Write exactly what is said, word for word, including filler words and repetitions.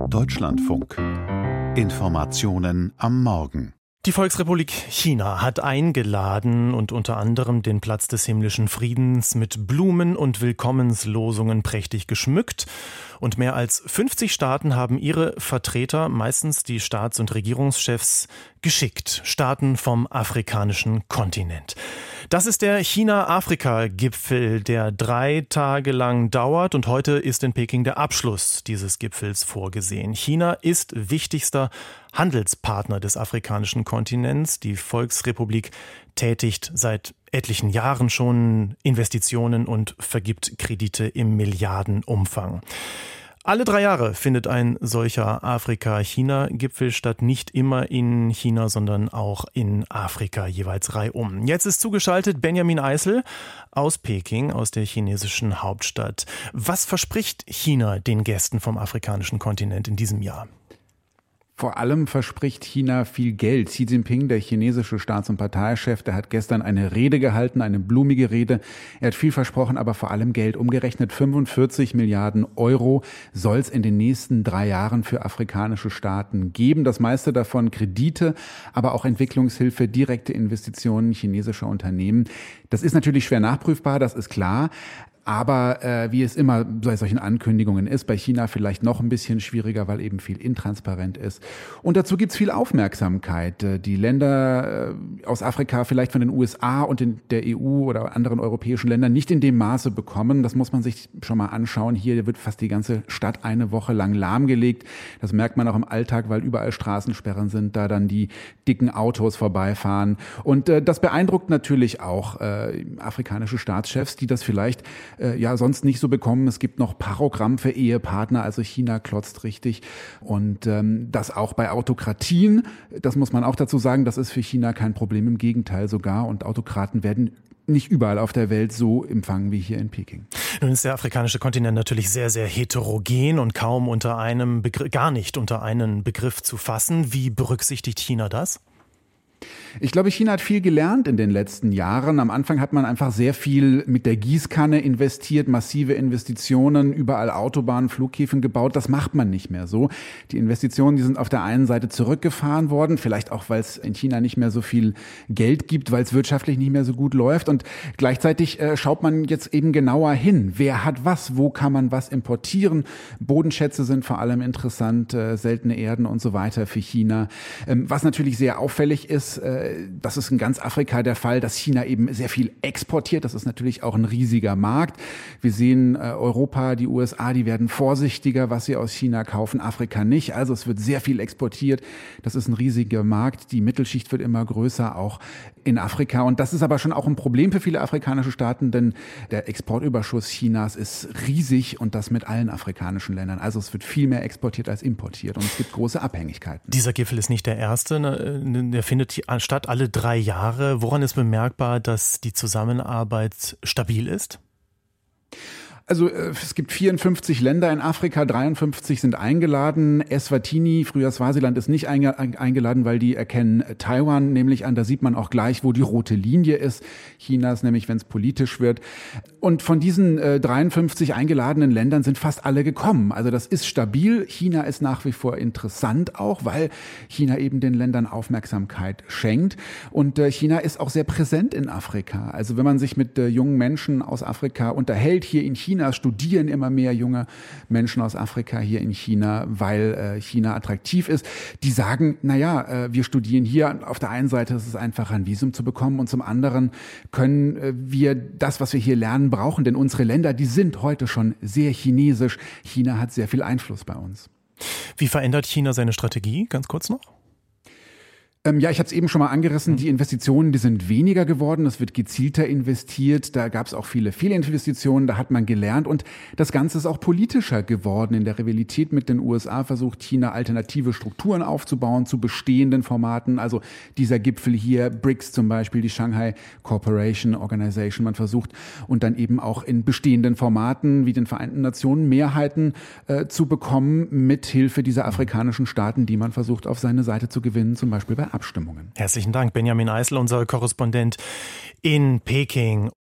Deutschlandfunk. Informationen am Morgen. Die Volksrepublik China hat eingeladen und unter anderem den Platz des himmlischen Friedens mit Blumen und Willkommenslosungen prächtig geschmückt. Und mehr als fünfzig Staaten haben ihre Vertreter, meistens die Staats- und Regierungschefs, geschickt. Staaten vom afrikanischen Kontinent. Das ist der China-Afrika-Gipfel, der drei Tage lang dauert, und heute ist in Peking der Abschluss dieses Gipfels vorgesehen. China ist wichtigster Handelspartner des afrikanischen Kontinents. Die Volksrepublik tätigt seit etlichen Jahren schon Investitionen und vergibt Kredite im Milliardenumfang. Alle drei Jahre findet ein solcher Afrika-China-Gipfel statt, nicht immer in China, sondern auch in Afrika, jeweils reihum. Jetzt ist zugeschaltet Benjamin Eisel aus Peking, aus der chinesischen Hauptstadt. Was verspricht China den Gästen vom afrikanischen Kontinent in diesem Jahr? Vor allem verspricht China viel Geld. Xi Jinping, der chinesische Staats- und Parteichef, der hat gestern eine Rede gehalten, eine blumige Rede. Er hat viel versprochen, aber vor allem Geld. Umgerechnet fünfundvierzig Milliarden Euro soll es in den nächsten drei Jahren für afrikanische Staaten geben. Das meiste davon Kredite, aber auch Entwicklungshilfe, direkte Investitionen chinesischer Unternehmen. Das ist natürlich schwer nachprüfbar, das ist klar. Aber äh, wie es immer bei solchen Ankündigungen ist, bei China vielleicht noch ein bisschen schwieriger, weil eben viel intransparent ist. Und dazu gibt's viel Aufmerksamkeit. Die Länder äh, aus Afrika vielleicht von den U S A und in der E U oder anderen europäischen Ländern nicht in dem Maße bekommen. Das muss man sich schon mal anschauen. Hier wird fast die ganze Stadt eine Woche lang lahmgelegt. Das merkt man auch im Alltag, weil überall Straßensperren sind, da dann die dicken Autos vorbeifahren. Und äh, das beeindruckt natürlich auch äh, afrikanische Staatschefs, die das vielleicht ja sonst nicht so bekommen. Es gibt noch Parogramm für Ehepartner, also China klotzt richtig. Und ähm, das auch bei Autokratien, das muss man auch dazu sagen, das ist für China kein Problem, im Gegenteil sogar. Und Autokraten werden nicht überall auf der Welt so empfangen wie hier in Peking. Nun ist der afrikanische Kontinent natürlich sehr, sehr heterogen und kaum unter einem Begriff, gar nicht unter einen Begriff zu fassen. Wie berücksichtigt China das? Ich glaube, China hat viel gelernt in den letzten Jahren. Am Anfang hat man einfach sehr viel mit der Gießkanne investiert, massive Investitionen, überall Autobahnen, Flughäfen gebaut. Das macht man nicht mehr so. Die Investitionen, die sind auf der einen Seite zurückgefahren worden, vielleicht auch, weil es in China nicht mehr so viel Geld gibt, weil es wirtschaftlich nicht mehr so gut läuft. Und gleichzeitig äh, schaut man jetzt eben genauer hin. Wer hat was? Wo kann man was importieren? Bodenschätze sind vor allem interessant, äh, seltene Erden und so weiter für China. Ähm, was natürlich sehr auffällig ist, das ist in ganz Afrika der Fall, dass China eben sehr viel exportiert. Das ist natürlich auch ein riesiger Markt. Wir sehen Europa, die U S A, die werden vorsichtiger, was sie aus China kaufen, Afrika nicht. Also es wird sehr viel exportiert. Das ist ein riesiger Markt. Die Mittelschicht wird immer größer, auch in Afrika. Und das ist aber schon auch ein Problem für viele afrikanische Staaten, denn der Exportüberschuss Chinas ist riesig und das mit allen afrikanischen Ländern. Also es wird viel mehr exportiert als importiert und es gibt große Abhängigkeiten. Dieser Gipfel ist nicht der erste. Der findet statt alle drei Jahre. Woran ist bemerkbar, dass die Zusammenarbeit stabil ist? Also es gibt vierundfünfzig Länder in Afrika, dreiundfünfzig sind eingeladen. Eswatini, früher Swasiland, ist nicht eingeladen, weil die erkennen Taiwan nämlich an. Da sieht man auch gleich, wo die rote Linie ist. Chinas nämlich, wenn es politisch wird. Und von diesen äh, dreiundfünfzig eingeladenen Ländern sind fast alle gekommen. Also das ist stabil. China ist nach wie vor interessant auch, weil China eben den Ländern Aufmerksamkeit schenkt. Und äh, China ist auch sehr präsent in Afrika. Also wenn man sich mit äh, jungen Menschen aus Afrika unterhält, hier in China, studieren immer mehr junge Menschen aus Afrika hier in China, weil äh, China attraktiv ist. Die sagen, naja, äh, wir studieren hier. Auf der einen Seite ist es einfacher, ein Visum zu bekommen und zum anderen können äh, wir das, was wir hier lernen, brauchen. Denn unsere Länder, die sind heute schon sehr chinesisch. China hat sehr viel Einfluss bei uns. Wie verändert China seine Strategie? Ganz kurz noch. Ähm, ja, ich habe es eben schon mal angerissen, die Investitionen, die sind weniger geworden, es wird gezielter investiert, da gab es auch viele Fehlinvestitionen, da hat man gelernt und das Ganze ist auch politischer geworden. In der Rivalität mit den U S A versucht China alternative Strukturen aufzubauen zu bestehenden Formaten, also dieser Gipfel hier, B R I C S zum Beispiel, die Shanghai Cooperation Organization, man versucht und dann eben auch in bestehenden Formaten wie den Vereinten Nationen Mehrheiten äh, zu bekommen mit Hilfe dieser afrikanischen Staaten, die man versucht auf seine Seite zu gewinnen, zum Beispiel bei Abstimmungen. Herzlichen Dank, Benjamin Eisel, unser Korrespondent in Peking.